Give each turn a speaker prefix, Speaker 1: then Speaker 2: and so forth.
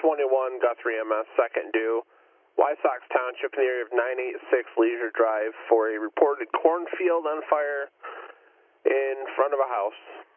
Speaker 1: 21 Guthrie MS, second due, Wysox Township in the area of 986 Leisure Drive for a reported cornfield on fire in front of a house.